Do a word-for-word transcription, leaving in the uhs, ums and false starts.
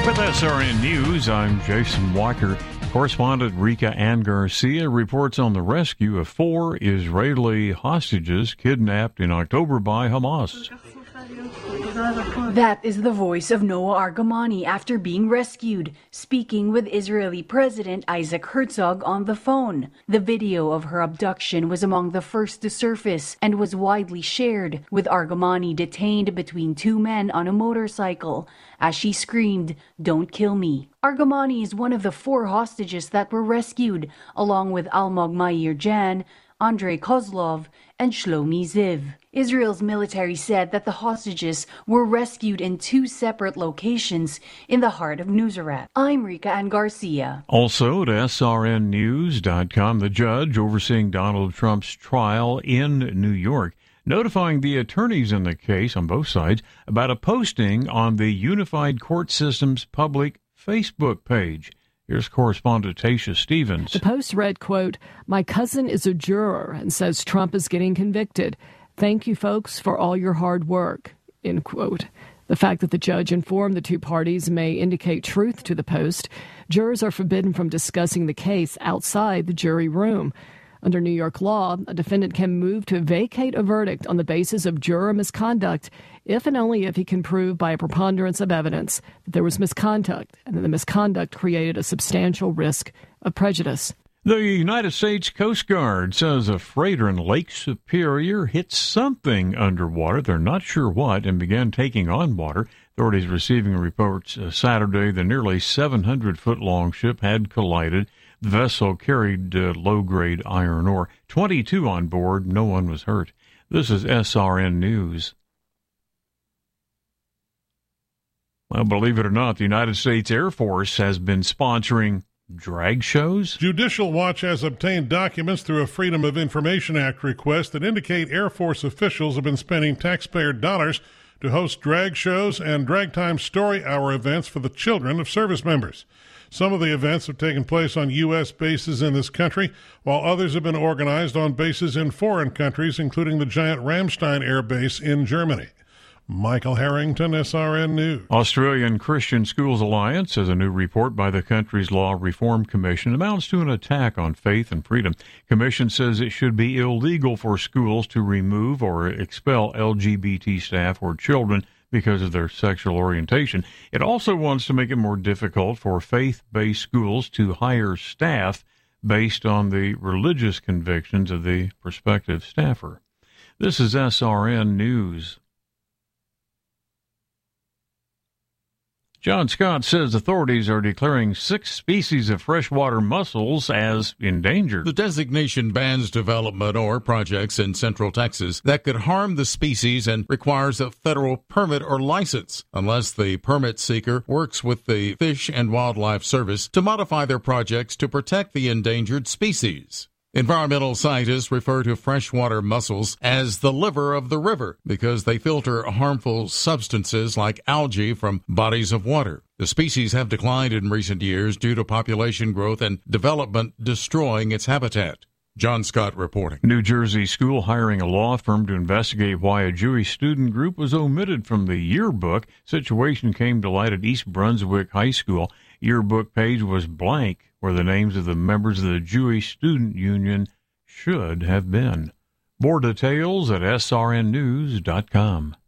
With S R N News, I'm Jason Walker. Correspondent Rika Ann Garcia reports on the rescue of four Israeli hostages kidnapped in October by Hamas. That is the voice of Noah Argamani after being rescued, speaking with Israeli President Isaac Herzog on the phone. The video of her abduction was among the first to surface and was widely shared, with Argamani detained between two men on a motorcycle as she screamed, "Don't kill me." Argamani is one of the four hostages that were rescued, along with Almog Mair Jan, Andrei Kozlov, and Shlomi Ziv. Israel's military said that the hostages were rescued in two separate locations in the heart of Nuseirat. I'm Rika Ann Garcia. Also at S R N news dot com, the judge overseeing Donald Trump's trial in New York, notifying the attorneys in the case on both sides about a posting on the Unified Court System's public Facebook page. Here's correspondent Tasha Stevens. The post read, quote, "My cousin is a juror and says Trump is getting convicted. Thank you, folks, for all your hard work," end quote. The fact that the judge informed the two parties may indicate truth to the post. Jurors are forbidden from discussing the case outside the jury room. Under New York law, a defendant can move to vacate a verdict on the basis of juror misconduct if and only if he can prove by a preponderance of evidence that there was misconduct and that the misconduct created a substantial risk of prejudice. The United States Coast Guard says a freighter in Lake Superior hit something underwater. They're not sure what, and began taking on water. Authorities receiving reports uh, Saturday the nearly seven hundred foot long ship had collided. The vessel carried uh, low-grade iron ore. twenty-two on board. No one was hurt. This is S R N News. Well, believe it or not, the United States Air Force has been sponsoring drag shows. Judicial Watch has obtained documents through a Freedom of Information Act request that indicate Air Force officials have been spending taxpayer dollars to host drag shows and drag time story hour events for the children of service members. Some of the events have taken place on U S bases in this country, while others have been organized on bases in foreign countries, including the giant Ramstein Air Base in Germany. Michael Harrington, S R N News. Australian Christian Schools Alliance says a new report by the country's Law Reform Commission amounts to an attack on faith and freedom. Commission says it should be illegal for schools to remove or expel L G B T staff or children because of their sexual orientation. It also wants to make it more difficult for faith-based schools to hire staff based on the religious convictions of the prospective staffer. This is S R N News. John Scott says authorities are declaring six species of freshwater mussels as endangered. The designation bans development or projects in central Texas that could harm the species and requires a federal permit or license unless the permit seeker works with the Fish and Wildlife Service to modify their projects to protect the endangered species. Environmental scientists refer to freshwater mussels as the liver of the river because they filter harmful substances like algae from bodies of water. The species have declined in recent years due to population growth and development destroying its habitat. John Scott reporting. New Jersey school hiring a law firm to investigate why a Jewish student group was omitted from the yearbook. Situation came to light at East Brunswick High School. Yearbook page was blank where the names of the members of the Jewish Student Union should have been. More details at S R N news dot com.